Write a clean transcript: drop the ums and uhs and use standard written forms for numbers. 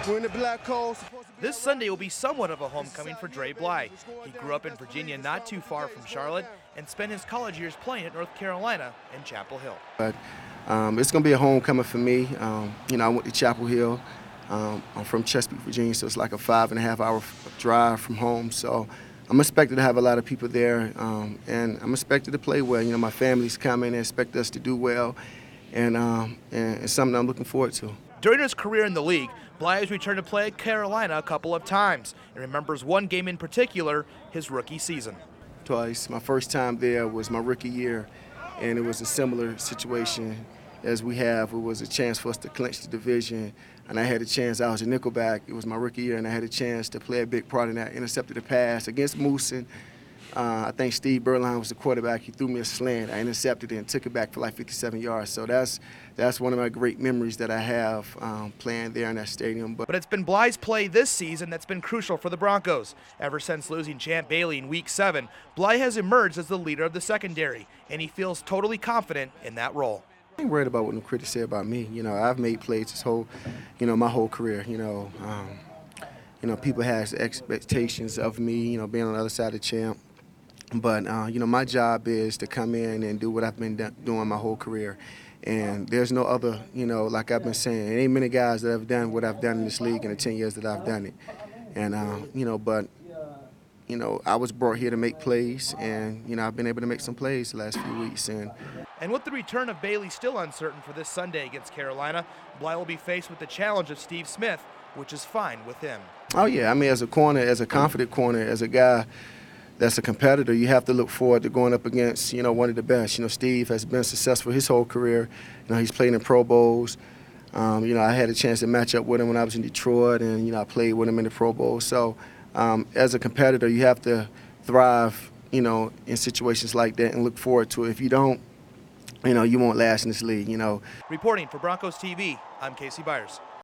We're in the black hole. This Sunday will be somewhat of a homecoming for Dre Bly. He grew up in Virginia, not too far from Charlotte, and spent his college years playing at North Carolina and Chapel Hill. But it's going to be a homecoming for me. I went to Chapel Hill. I'm from Chesapeake, Virginia, so it's like a 5.5 hour drive from home. So I'm expected to have a lot of people there, and I'm expected to play well. My family's coming and expect us to do well, and it's something I'm looking forward to. During his career in the league, Bly has returned to play at Carolina a couple of times and remembers one game in particular, his rookie season. Twice. My first time there was my rookie year, and it was a similar situation as we have. It was a chance for us to clinch the division, and I had a chance. I was a nickelback. It was my rookie year, and I had a chance to play a big part in that. Intercepted a pass against Mooson. I think Steve Berline was the quarterback. He threw me a slant. I intercepted it and took it back for like 57 yards. So that's one of my great memories that I have playing there in that stadium. But it's been Bly's play this season that's been crucial for the Broncos. Ever since losing Champ Bailey in Week 7, Bly has emerged as the leader of the secondary, and he feels totally confident in that role. I ain't worried about what the critics say about me. I've made plays my whole career. People have expectations of me, being on the other side of Champ. But, my job is to come in and do what I've been doing my whole career. And there's no other, like I've been saying, there ain't many guys that have done what I've done in this league in the 10 years that I've done it. And, I was brought here to make plays, and, I've been able to make some plays the last few weeks. And with the return of Bailey still uncertain for this Sunday against Carolina, Bly will be faced with the challenge of Steve Smith, which is fine with him. Oh, yeah. As a corner, as a confident corner, as a guy that's a competitor, you have to look forward to going up against, one of the best. Steve has been successful his whole career. He's played in Pro Bowls. I had a chance to match up with him when I was in Detroit, and, I played with him in the Pro Bowl. So as a competitor, you have to thrive, in situations like that and look forward to it. If you don't, you won't last in this league, Reporting for Broncos TV, I'm Casey Byers.